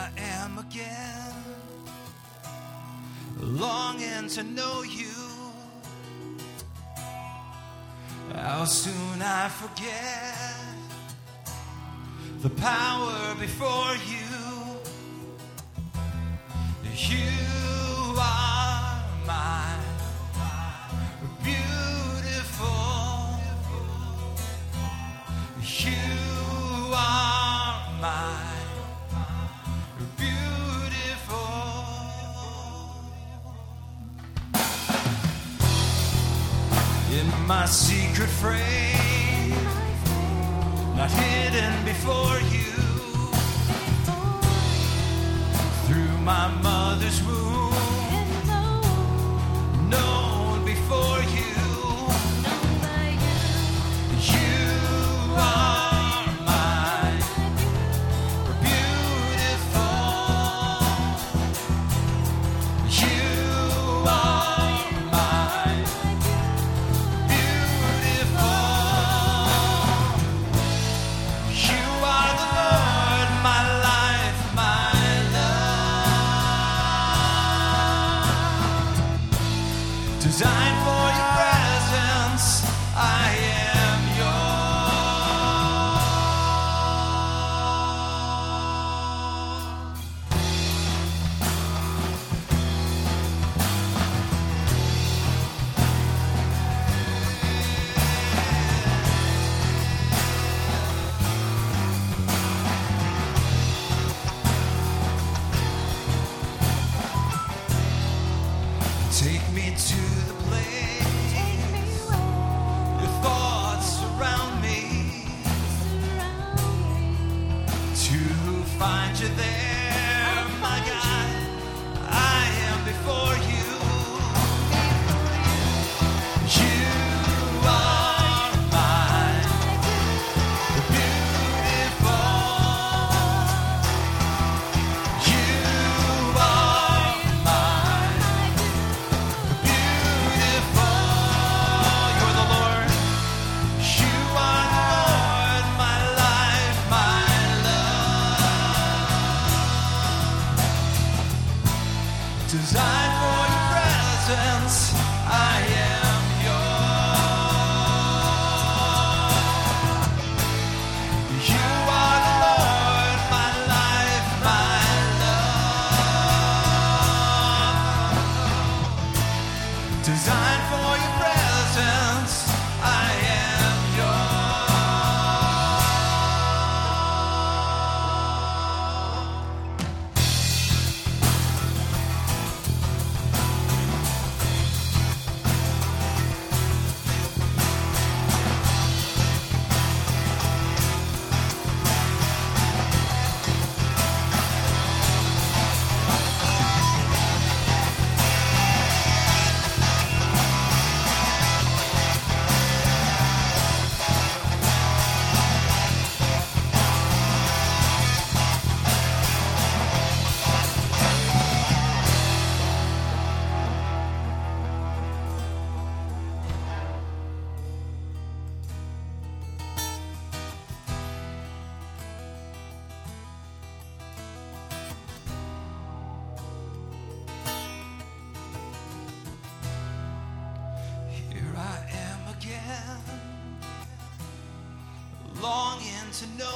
I am again, longing to know you. How soon I forget the power before you. You are my beautiful. You are my beautiful. In my secret frame, not hidden before you. Through my mother's womb, known before you. You are my beautiful. You are my beautiful. You are the Lord, my life, my designed for your presence, I am Take me to the place your thoughts surround me, to find you there, my God. I am before you. You are my beautiful. You are my beautiful. You're the Lord. You are the Lord, my life, my love. Designed for your presence, I am yours. You are the Lord, my life, my love. Designed for your presence, I am Here I am again, longing to know